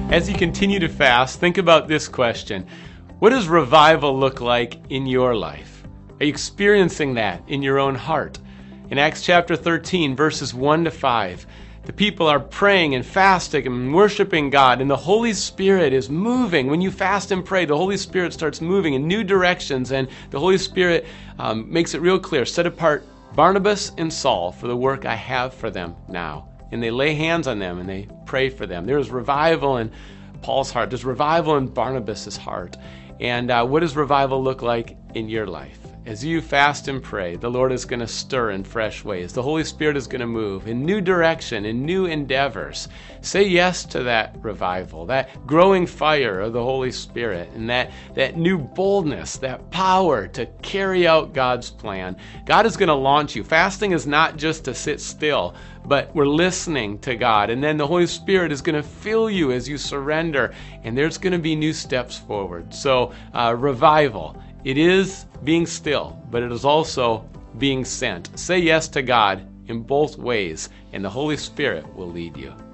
As you continue to fast, think about this question. What does revival look like in your life? Are you experiencing that in your own heart? In Acts chapter 13, verses 1 to 5, the people are praying and fasting and worshiping God, and the Holy Spirit is moving. When you fast and pray, the Holy Spirit starts moving in new directions, and the Holy Spirit makes it real clear. Set apart Barnabas and Saul for the work I have for them now. And they lay hands on them and they pray for them. There's revival in Paul's heart. There's revival in Barnabas' heart. And what does revival look like in your life? As you fast and pray, the Lord is going to stir in fresh ways. The Holy Spirit is going to move in new direction, in new endeavors. Say yes to that revival, that growing fire of the Holy Spirit, and that new boldness, that power to carry out God's plan. God is going to launch you. Fasting is not just to sit still, but we're listening to God. And then the Holy Spirit is going to fill you as you surrender, and there's going to be new steps forward. So revival. It is being still, but it is also being sent. Say yes to God in both ways, and the Holy Spirit will lead you.